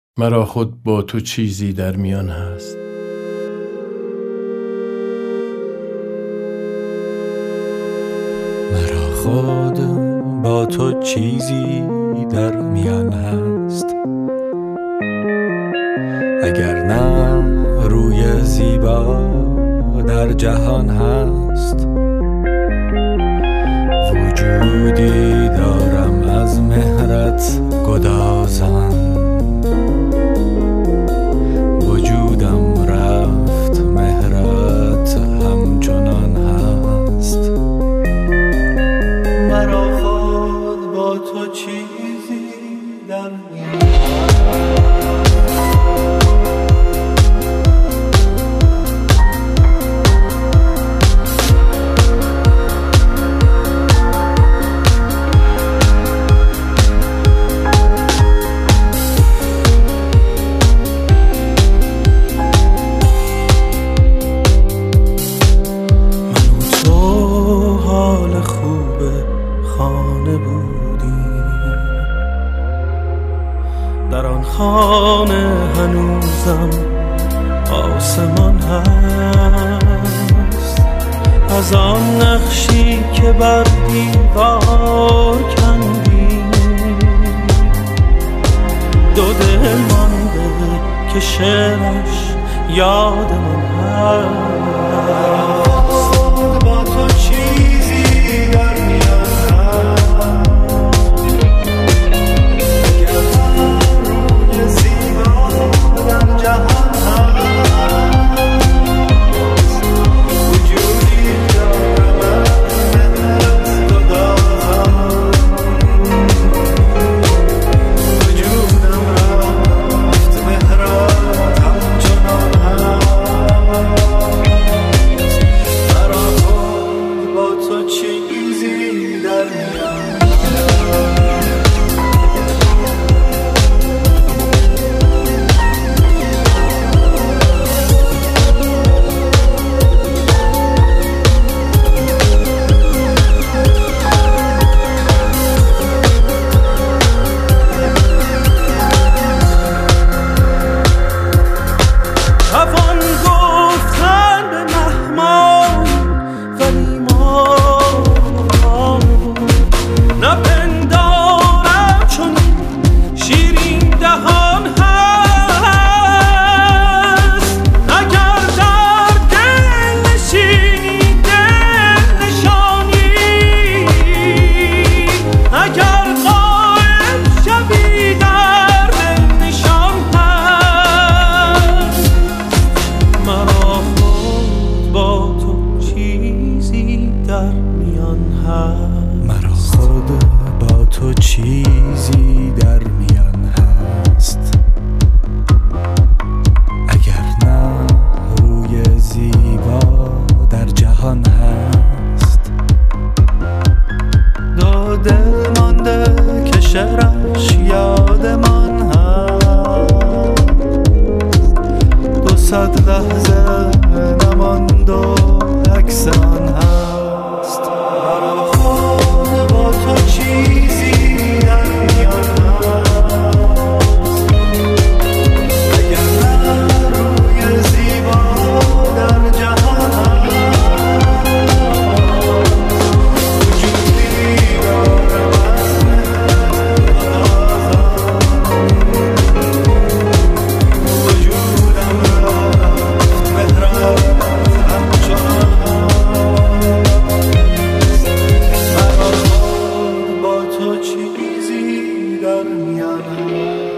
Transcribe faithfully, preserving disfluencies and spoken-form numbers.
مرا خود با تو چیزی در میان هست. مرا خود با تو چیزی در میان هست، اگر نه روی زیبا در جهان هست. وجودی دارم از مهرت گدازان، وجودم رفت مهرت همچنان هست. مرا خود با تو چیزی در میان در آن خانه هنوزم آسمان هست، از آن نقشی که بر دیوار کندی دو دل مانده که شعرش یادمان هست. با تو چیزی در میان مرا خود با تو چیزی در میان هست، اگر نه روی زیبا در جهان هست. دو دل مانده که شعرش یادمان هست، دو صد لحظه نماند و عکس آن هست. چیزی در میان